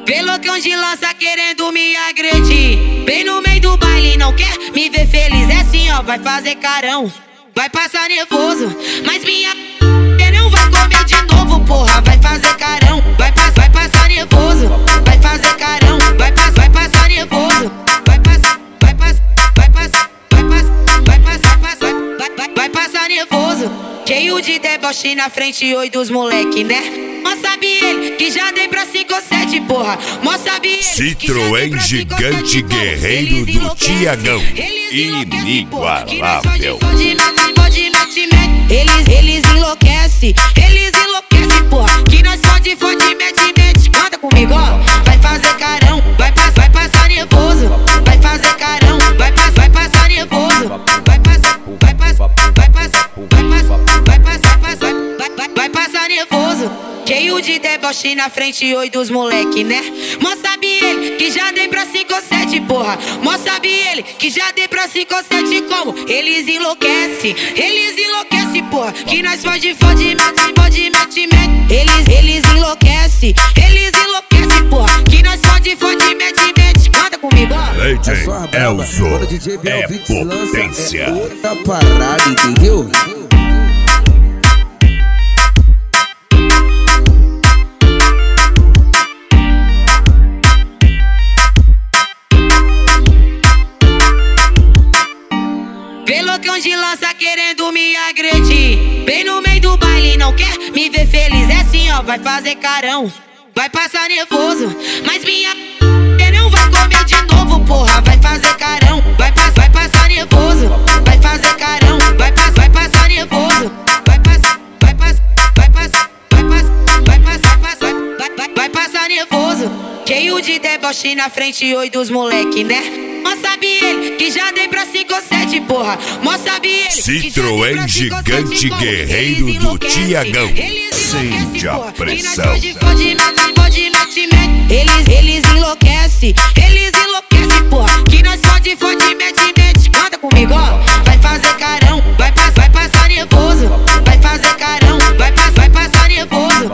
Vê loucão de lança querendo me agredir. Bem no meio do baile, não quer me ver feliz. É assim, ó, vai fazer carão, vai passar nervoso. Mas minha não vai comer de novo, porra. Vai fazer carão, vai passar nervoso. Vai fazer carão, vai passar nervoso. Vai passar nervoso. Cheio de deboche na frente, oi dos moleque, né? Mó sabe ele que já dei pra 5 ou 7, porra. Mó sabe ele Citroën gigante guerreiro do Tiagão. Inigualável. Eles enlouquecem, porra. Que nós fode, mete, canta comigo, ó. Vai fazer carão, vai passar nervoso. Vai fazer carão, vai passar nervoso. Vai passar nervoso. Cheio de deboche na frente, oi dos moleque, né? Mó sabe ele que já dei pra 5 ou 7, porra. Mó sabe ele que já dei pra 5 ou 7 como? Eles enlouquecem, porra. Que nós fode, mete. Eles enlouquecem, porra. Que nós fode, mete. Canta comigo, ó. Legend Elzo é potência. É outra parada, entendeu? Vê loucão de lança querendo me agredir. Bem no meio do baile, não quer me ver feliz. É assim, ó, vai fazer carão, vai passar nervoso. Mas minha não vai comer de novo, porra. Vai fazer carão, vai passar nervoso. Vai fazer carão, vai passar nervoso. Vai passar nervoso. Cheio de deboche na frente, oi dos moleque, né? Mó sabe ele que já dei pra 5 ou 7, porra. Mó sabe ele Citroën gigante guerreiro do Tiagão. Sente a pressão. Eles enlouquecem, porra. Que nós fode, mete. Canta comigo, ó. Vai fazer carão, vai passar nervoso. Vai fazer carão, vai passar nervoso.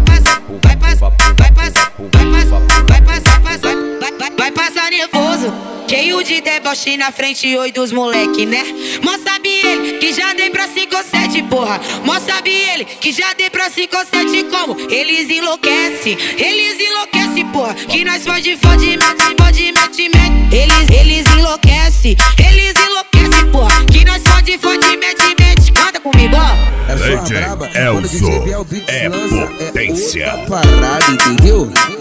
Vai passar nervoso. Cheio de deboche na frente, oi dos moleque, né? Mó sabe ele que já dei pra 5 ou 7, porra. Mó sabe ele que já dei pra 5 ou 7 como? Eles enlouquecem, porra. Que nós fode, mete. Eles enlouquecem, porra. Que nós fode, mete. Canta comigo, ó. Legend Elzo é potência. É outra parada, entendeu?